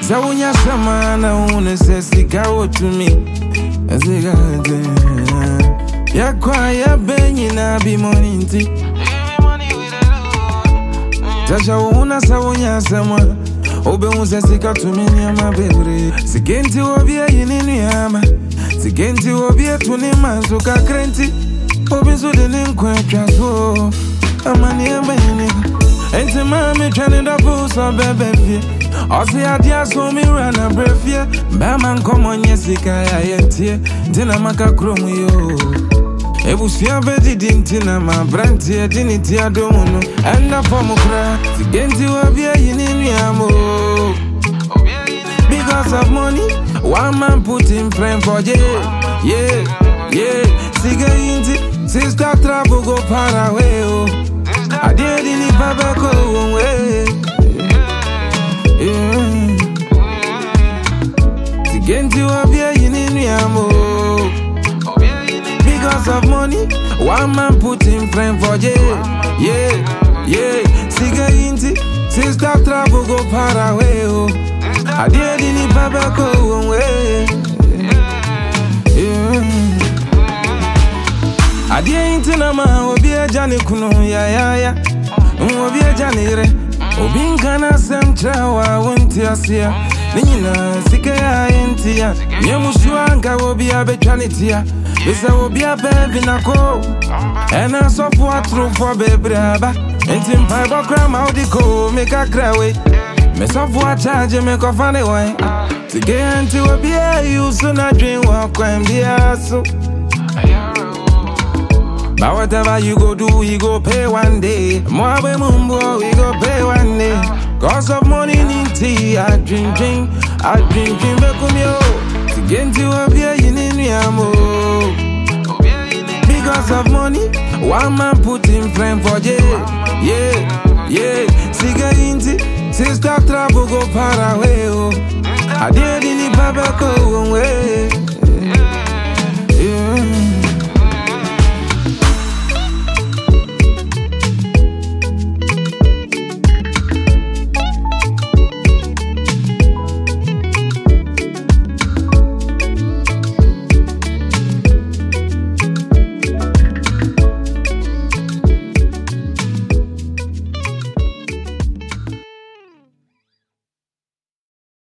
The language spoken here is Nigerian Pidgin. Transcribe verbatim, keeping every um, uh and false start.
Zawunya samana une sesika to me. Aziga ya kwa ya benyi na bi moninti. Tasha una sawunya sama. Obe unse sika to me ni ama bebre. Sikenti obie yini ni ama. Sikenti obie tuni mansuka krenti. Obe so de nkwa twaso. Amani amani. Enti mami trying to pull some baby. Osi adia so mi rana brefie. Bama nkomo nyesika ya yentie. Dina maka kromu yo. Ebusia bedi dintina ma brantie diniti adomuno. Enda fomu kra. Sigenti wabia yinini amo. Because of money, one man put in frame for yeah, yeah, yeah. Siga inti, sister travel go far away oh. I did in the baba go away. Sigenti wabia yinini amo. Because of money, one man put in frame for yeah, yeah, yeah. Siga inti, sister travel go far away oh. I did in the baba go away. I didn't know my obi a Johnny Kuno, ya ya ya. Obi a Johnny re. Obi kana sem trawa won't ya see. Nina sika intia. Nyamushwanga obi a betanitia. Isa obi a baby nako. And I saw what true for baby raba. And Tim Piper cram out the co make a cry away. Me soft what charge make a funny way. To get into a beer, you soon a dream walk and be so. But whatever you go do, we go pay one day. More we mumbo, we go pay one day. Cause of money, need tea, I drink, drink, I drink, drink, back on you. To get into a beer, you need me, amo. Because of money, one man put in frame for yeah, yeah, yeah. Siga inti. Sister travel go far away oh. I did in the baba go away.